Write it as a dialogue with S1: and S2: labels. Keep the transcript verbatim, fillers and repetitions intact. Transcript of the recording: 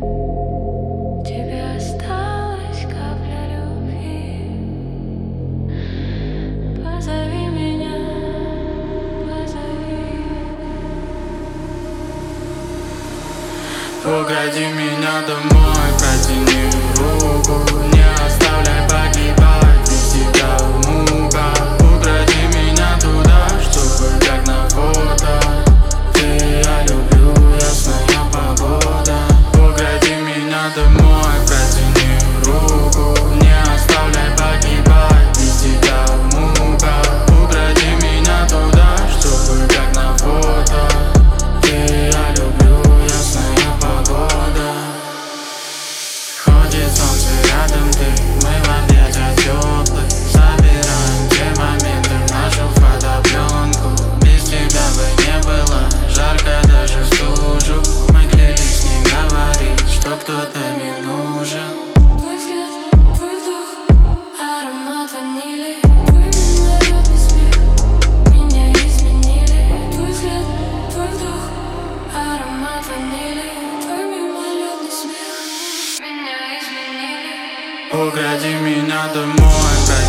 S1: Тебе осталась капля любви. Позови меня, позови.
S2: Угоди меня домой, протяни руку, не оставляй погибать без тебя в муках. Укради меня туда, чтобы как на фото. Ты, я люблю, ясная погода. Угоди меня домой, протяни руку, не оставляй погибать без тебя в муках. Укради меня туда, чтобы как на фото. Ты, я люблю, ясная погода. Ходит солнце рядом, ты, мы в объятиях теплых. Собираем те моменты в нашу фотопленку. Без тебя бы не было жарко, даже в стужу. Мы клялись не говорить, что кто-то не нужен.
S1: Твой взгляд, твой вдох, аромат ванили. Твой мимолетный смех меня изменили. Твой взгляд, твой вдох, аромат ванили. Твой мимолетный смех меня изменили.
S2: Угоди меня домой,